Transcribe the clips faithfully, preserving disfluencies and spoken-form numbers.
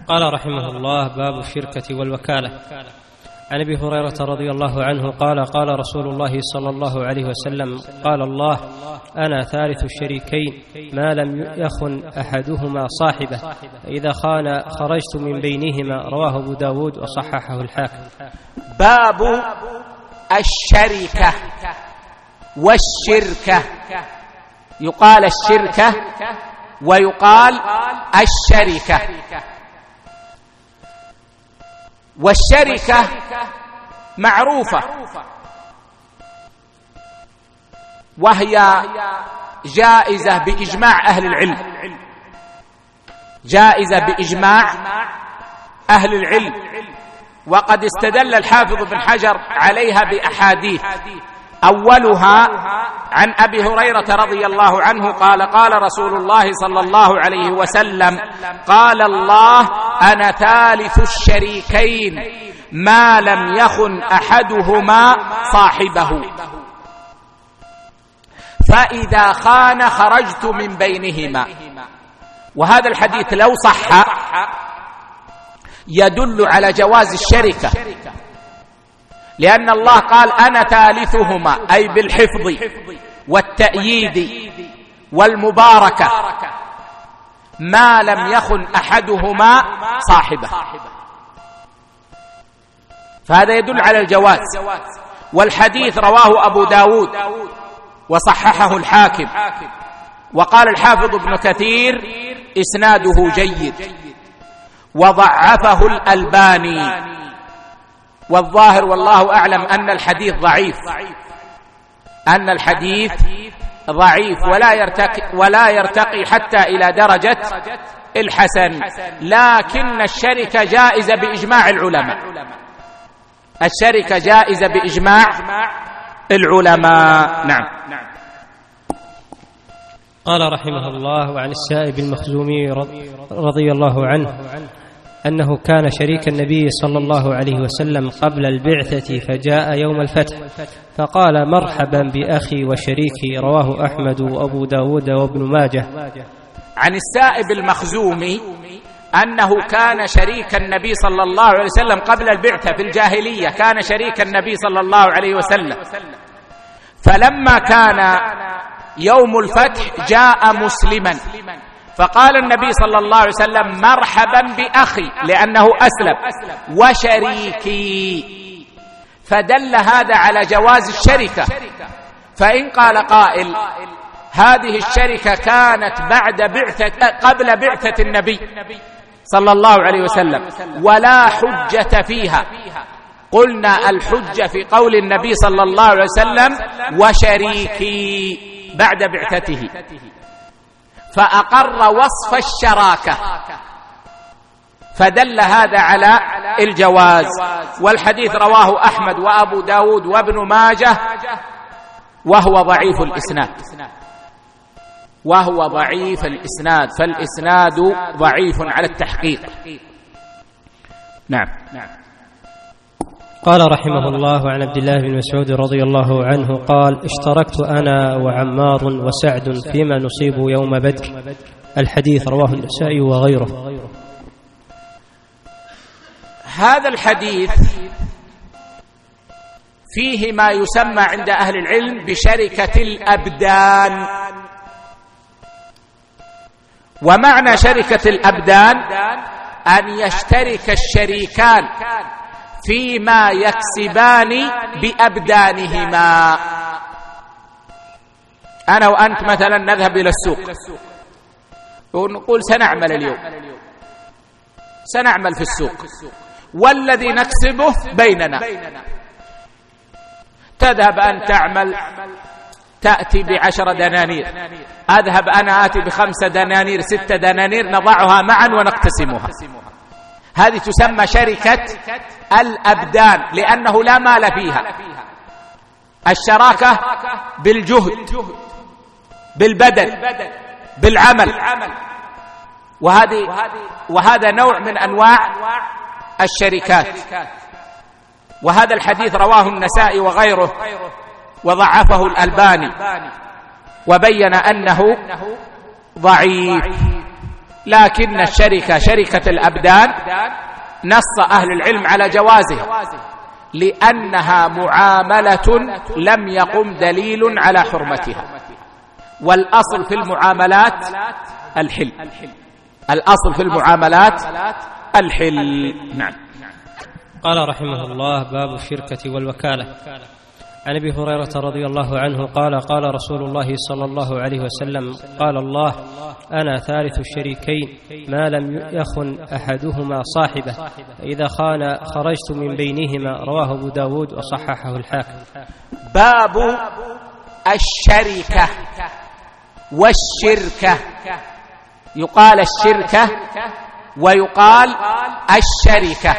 قال رحمه الله: باب الشركة والوكالة. عن أبي هريرة رضي الله عنه قال: قال رسول الله صلى الله عليه وسلم: قال الله: أنا ثالث الشريكين ما لم يخن أحدهما صاحبه، فإذا خان خرجت من بينهما. رواه أبو داود وصححه الحاكم. باب الشركة والشركة. يقال الشركة ويقال الشركة. والشركة معروفة، وهي جائزة بإجماع أهل العلم، جائزة بإجماع أهل العلم. وقد استدل الحافظ بن حجر عليها بأحاديث، أولها عن أبي هريرة رضي الله عنه قال: قال رسول الله صلى الله عليه وسلم: قال الله: أنا ثالث الشريكين ما لم يخن أحدهما صاحبه، فإذا خان خرجت من بينهما. وهذا الحديث لو صح يدل على جواز الشركة، لأن الله قال: أنا ثالثهما، أي بالحفظ والتأييد والمباركة، ما لم يخن أحدهما صاحبه، فهذا يدل على الجواز. والحديث رواه أبو داود وصححه الحاكم، وقال الحافظ ابن كثير: إسناده جيد، وضعفه الألباني. والظاهر والله أعلم أن الحديث ضعيف، أن الحديث ضعيف ولا يرتقي, ولا يرتقي حتى إلى درجة الحسن. لكن الشركة جائزة بإجماع العلماء، الشركة جائزة بإجماع العلماء. نعم. قال رحمه الله: وعن السائب المخزومي رضي الله عنه أنه كان شريك النبي صلى الله عليه وسلم قبل البعثة، فجاء يوم الفتح فقال: مرحبا بأخي وشريكي. رواه أحمد وأبو داود وابن ماجه. عن السائب المخزومي أنه كان شريك النبي صلى الله عليه وسلم قبل البعثة، في الجاهلية كان شريك النبي صلى الله عليه وسلم، فلما كان يوم الفتح جاء مسلما، فقال النبي صلى الله عليه وسلم: مرحبا بأخي، لأنه أسلم، وشريكي. فدل هذا على جواز الشركة. فإن قال قائل: هذه الشركة كانت بعد بعثة قبل بعثة النبي صلى الله عليه وسلم ولا حجة فيها، قلنا الحجة في قول النبي صلى الله عليه وسلم: وشريكي، بعد بعثته، فأقر وصف الشراكة، فدل هذا على الجواز. والحديث رواه أحمد وأبو داود وابن ماجه، وهو ضعيف الإسناد، وهو ضعيف الإسناد، فالإسناد ضعيف على التحقيق. نعم. قال رحمه الله: عن عبد الله بن مسعود رضي الله عنه قال: اشتركت أنا وعمار وسعد فيما نصيب يوم بدر. الحديث رواه النسائي وغيره. هذا الحديث فيه ما يسمى عند أهل العلم بشركة الأبدان. ومعنى شركة الأبدان أن يشترك الشريكان فيما يكسبان بأبدانهما. أنا وأنت مثلا نذهب إلى السوق ونقول: سنعمل اليوم، سنعمل في السوق، والذي نكسبه بيننا. تذهب أن تعمل، تأتي بعشر دنانير، أذهب أنا آتي بخمسة دنانير، ستة دنانير، نضعها معا ونقتسمها. هذه تسمى شركة الأبدان، لأنه لا مال فيها. الشراكة بالجهد، بالبدن، بالعمل، وهذه وهذا نوع من أنواع الشركات. وهذا الحديث رواه النسائي وغيره، وضعفه الألباني، وبين أنه ضعيف، لكن الشركة شركة الأبدان نص أهل العلم على جوازها لأنها معاملة لم يقم دليل على حرمتها، والأصل في المعاملات الحل، الأصل في المعاملات الحل. نعم. قال رحمه الله: باب الشركة والوكالة. عن ابي هريره رضي الله عنه قال: قال رسول الله صلى الله عليه وسلم: قال الله: انا ثالث الشريكين ما لم يخن احدهما صاحبه، فاذا خان خرجت من بينهما. رواه ابو داود وصححه الحاكم. باب الشركه والشركه، يقال الشركه ويقال الشركه.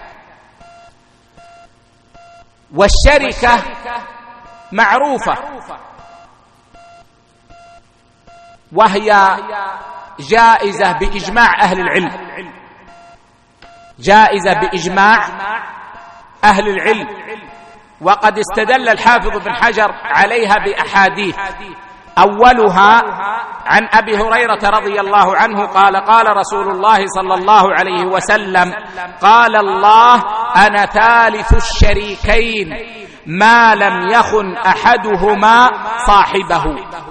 والشركة معروفة، وهي جائزة بإجماع أهل العلم، جائزة بإجماع أهل العلم، وقد استدل الحافظ بن حجر عليها بأحاديث، أولها عن أبي هريرة رضي الله عنه قال: قال رسول الله صلى الله عليه وسلم: قال الله: أنا ثالث الشريكين ما لم يخن أحدهما صاحبه،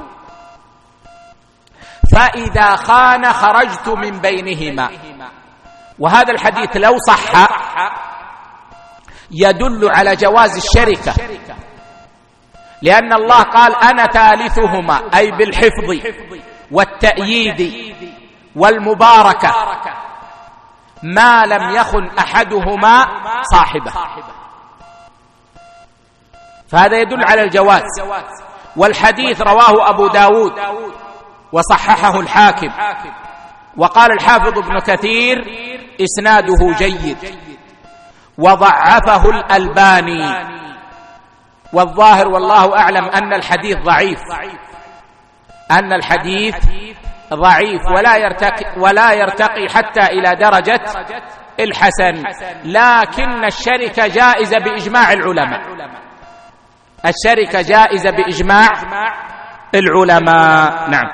فإذا خان خرجت من بينهما. وهذا الحديث لو صح يدل على جواز الشركة، لأن الله قال: أنا ثالثهما، أي بالحفظ والتأييد والمباركة، ما لم يخن أحدهما صاحبه، فهذا يدل على الجواز. والحديث رواه أبو داود وصححه الحاكم، وقال الحافظ ابن كثير: إسناده جيد، وضعفه الألباني. والظاهر والله أعلم أن الحديث ضعيف، أن الحديث ضعيف ولا يرتقي, ولا يرتقي حتى إلى درجة الحسن، لكن الشركة جائزة بإجماع العلماء، الشركة جائزة بإجماع العلماء. نعم.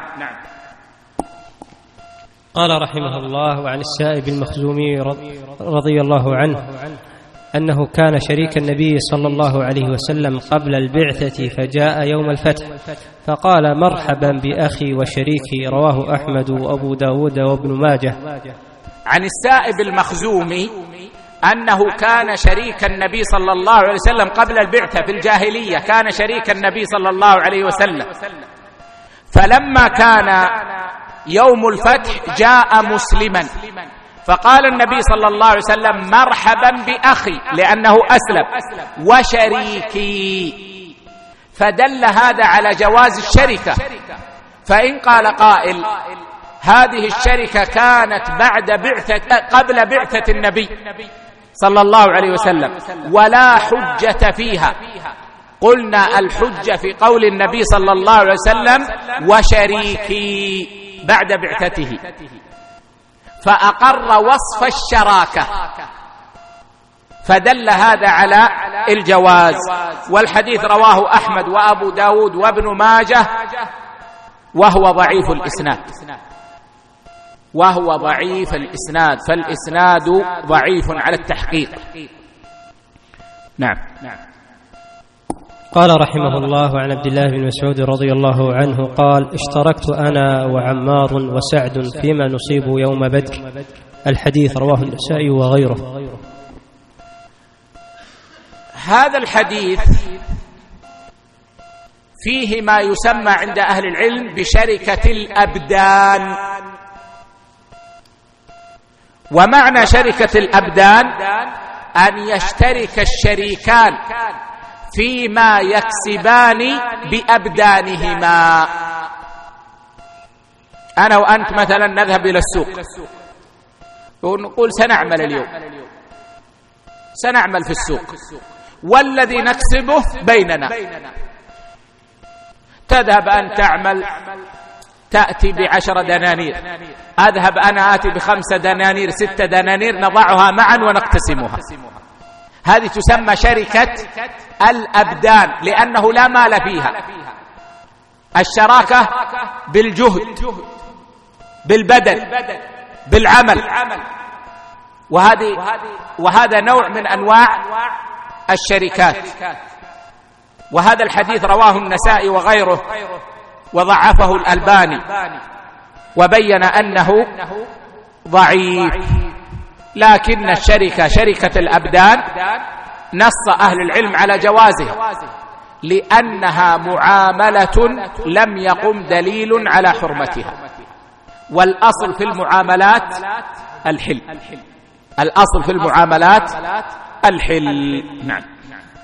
قال رحمه الله: وعن السائب المخزومي رضي الله عنه أنه كان شريك النبي صلى الله عليه وسلم قبل البعثة، فجاء يوم الفتح فقال: مرحبا بأخي وشريكي. رواه أحمد وأبو داود وابن ماجه. عن السائب المخزومي أنه كان شريك النبي صلى الله عليه وسلم قبل البعثة، في الجاهلية كان شريك النبي صلى الله عليه وسلم، فلما كان يوم الفتح جاء مسلما، فقال النبي صلى الله عليه وسلم: مرحبا بأخي، لأنه أسلم، وشريكي، فدل هذا على جواز الشركة. فإن قال قائل: هذه الشركة كانت بعد بعثة قبل بعثة النبي صلى الله عليه وسلم ولا حجة فيها، قلنا الحجة في قول النبي صلى الله عليه وسلم: وشريكي، بعد بعثته، فأقر وصف الشراكة، فدل هذا على الجواز. والحديث رواه أحمد وأبو داود وابن ماجه، وهو ضعيف الإسناد، وهو ضعيف الإسناد، فالإسناد ضعيف على التحقيق. نعم. قال رحمه الله: عن عبد الله بن مسعود رضي الله عنه قال: اشتركت أنا وعمار وسعد فيما نصيب يوم بدر. الحديث رواه النسائي وغيره. هذا الحديث فيه ما يسمى عند أهل العلم بشركة الأبدان. ومعنى شركة الأبدان أن يشترك الشريكان فيما يكسبان بأبدانهما. أنا وأنت مثلا نذهب إلى السوق ونقول سنعمل اليوم، سنعمل في السوق، والذي نكسبه بيننا. تذهب أن تعمل تأتي بعشر دنانير، أذهب أنا آتي بخمسة دنانير، ستة دنانير، نضعها معا ونقتسمها. هذه تسمى شركة الأبدان، لأنه لا مال فيها. الشراكة بالجهد، بالبدل، بالعمل، وهذه وهذا نوع من أنواع الشركات. وهذا الحديث رواه النسائي وغيره وضعفه الألباني وبين أنه ضعيف، لكن الشركة شركة الأبدان نص أهل العلم على جوازها لأنها معاملة لم يقم دليل على حرمتها، والأصل في المعاملات الحل، الأصل في المعاملات الحل. نعم.